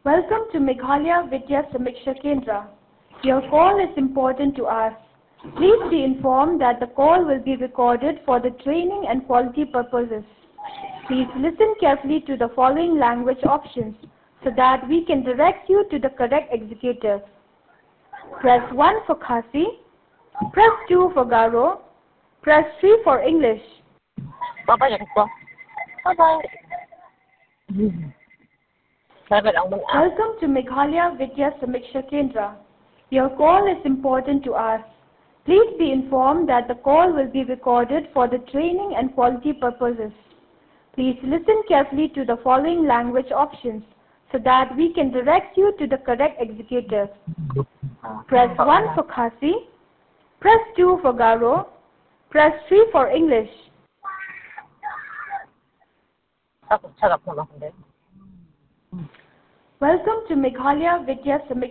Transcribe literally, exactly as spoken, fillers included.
Welcome to Meghalaya Vidya Samiksha Kendra. Your call is important to us. Please be informed that the call will be recorded for the training and quality purposes. Please listen carefully to the following language options so that we can direct you to the correct executive. Press one for Khasi, press two for Garo, press three for English. Bye bye po. Bye bye. Welcome to Meghalaya Vidya Samiksha Kendra. Your call is important to us. Please be informed that the call will be recorded for the training and quality purposes. Please listen carefully to the following language options so that we can direct you to the correct executive. Press one for Khasi, press two for Garo, press three for English. Sarap naman din. Welcome to Meghalaya Vidya Samiksha